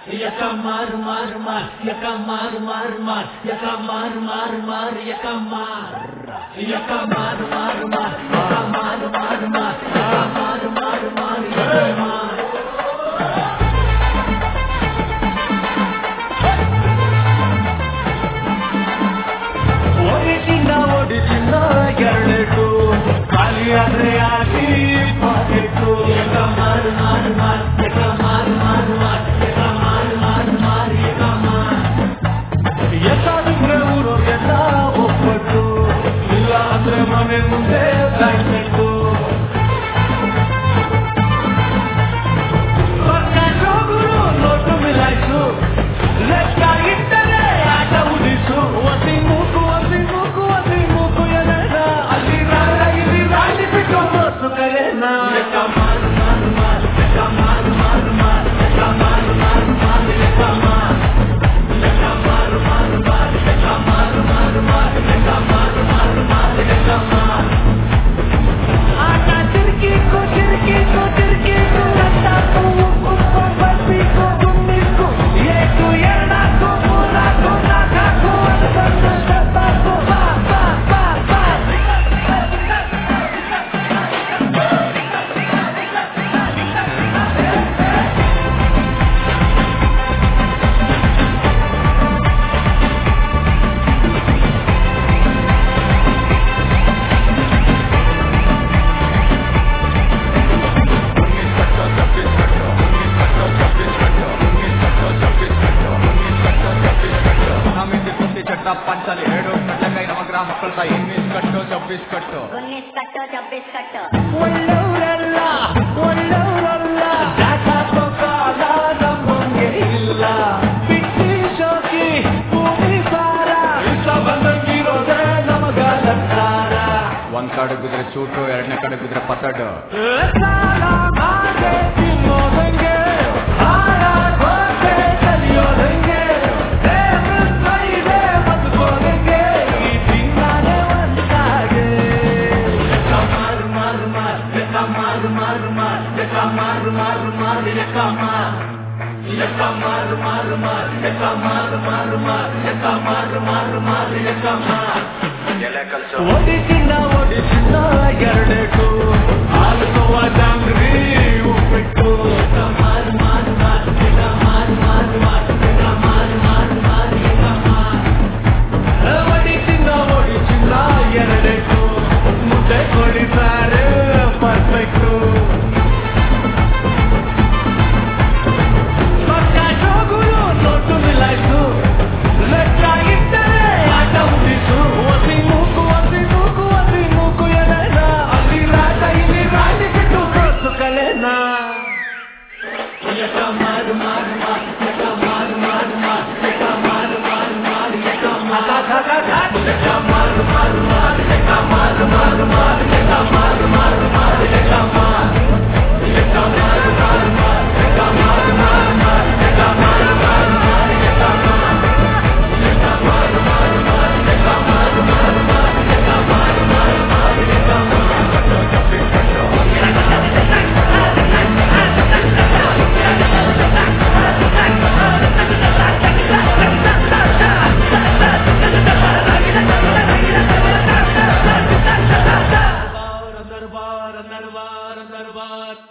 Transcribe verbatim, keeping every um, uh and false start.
Yaka mar mar mar, yaka mar mar mar, yaka mar mar mar, yaka mar, yaka mar mar mar, yaka mar mar mar, yaka mar mar mar, yaka mar. Odisina odisina garletu, kali adre aati paketu, yaka mar mar mar, yaka mar mar mar. Yakaadre ಊರೋರ್ಗೆಲ್ಲ ಒಪ್ಪಟ್ಟು ಇಲ್ಲ ಅಂದ್ರೆ ಮನೆ ಮುಂದೆ ಕಾಯ್ಬೇಕು ಪಕ್ಕದೋಗುರು note ಮಿಲಾಯ್ಸು ಲೆಕ್ಕ ಇಟ್ಟರೆ ಆಟ ಉಳಿಸು ಒಸಿ ಮೂಕು ಒಸಿ ಮೂಕು ಒಸಿ ಮೂಕು ಎಲೆನ ಅಲ್ಲಿ ರಾಗ ಇಲ್ಲಿ ರಾಣಿ ಬಿಟ್ಟು ಮೋಸು ಕರೆನ ಲೆಕ್ಕ ಮಾರು ಮಾರು ಮಾರು ಲೆಕ್ಕ ಮಾರು ಮಾರು ಮಾರು ಲೆಕ್ಕ ಮಾರು ಮಾರು ಮಾರು ಲೆಕ್ಕ ಮಾರು पंचली हेडो कटलकाई नवग्रह मಕ್ಕಳದ ಇನ್ನಿಸ್ ಕಟ್ಟು ಚಬ್ಬಿಸ್ ಕಟ್ಟು ಉನ್ನಿಸ್ ಕಟ್ಟು ಚಬ್ಬಿಸ್ ಕಟ್ಟು ಒಳ್ಳವರಲ್ಲ ಒಳ್ಳವರಲ್ಲ ಜಾತಕ ಕಾಲ ನಮ್ಮಂಗೆ ಇಲ್ಲ ಬಿಟ್ಟಿ ಶೋಕಿ ಭೂಮಿ ಸಾರ ಇಷ್ಟ ಬಂದಂಗಿರೋದೆ ನಮಗ ಲಕ್ಕಾರ ಒಂದ್ ಕಡೆ ಬಿದ್ರೆ ಚೂಟು ಎರಡನೇ ಕಡೆ ಬಿದ್ರೆ ಪತಡು ಸಾಲ ಮಾಗೆ ತಿನ್ನೋದಂಗೆ ಹಾಳಾಗೋದೆ ಕಲಿಯೋದಂಗೆ ಒಡಿಸಿನ ಒಡಿಸಿನ ಎರಡೆಟು ಹಾಲು